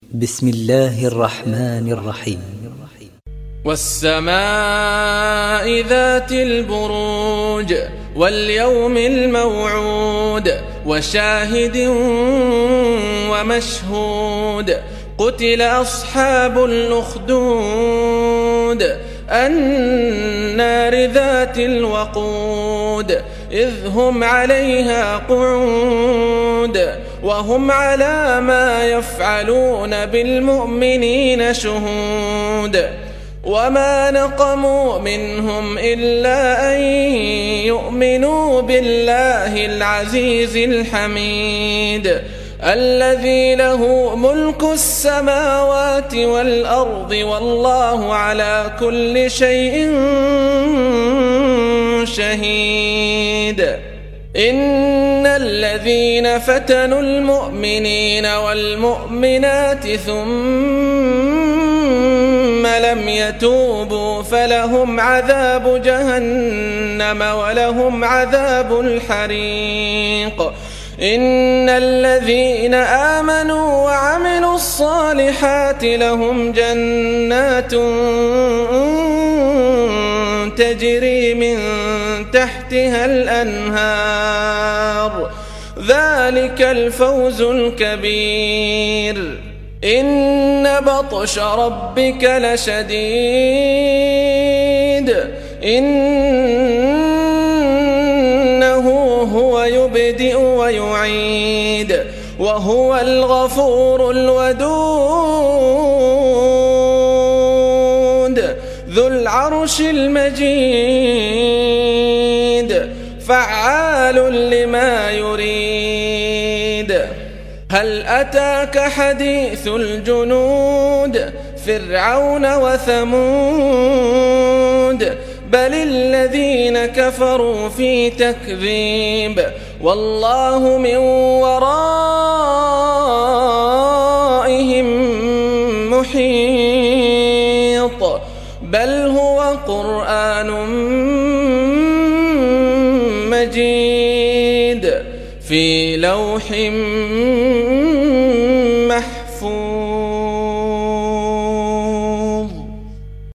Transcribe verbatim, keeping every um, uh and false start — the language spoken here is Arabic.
بسم الله الرحمن الرحيم. والسماء ذات البروج واليوم الموعود وشاهد ومشهود قتل أصحاب الأخدود النار ذات الوقود إذ هم عليها قعود وهم على ما يفعلون بالمؤمنين شهود وما نقموا منهم إلا أن يؤمنوا بالله العزيز الحميد الذي له ملك السماوات والأرض والله على كل شيء شهيد. إن الذين فتنوا المؤمنين والمؤمنات ثم لم يتوبوا فلهم عذاب جهنم ولهم عذاب الحريق. إن الذين آمنوا وعملوا الصالحات لهم جنات تجري من تحتها الأنهار ذلك الفوز الكبير. إن بطش ربك لشديد إنه هو يبدئ ويعيد وهو الغفور الودود ذو العرش المجيد فعال لما يريد. هل أتاك حديث الجنود فرعون وثمود بل الذين كفروا في تكذيب والله من ورائهم محيط بل هو قرآن مجيد في لوح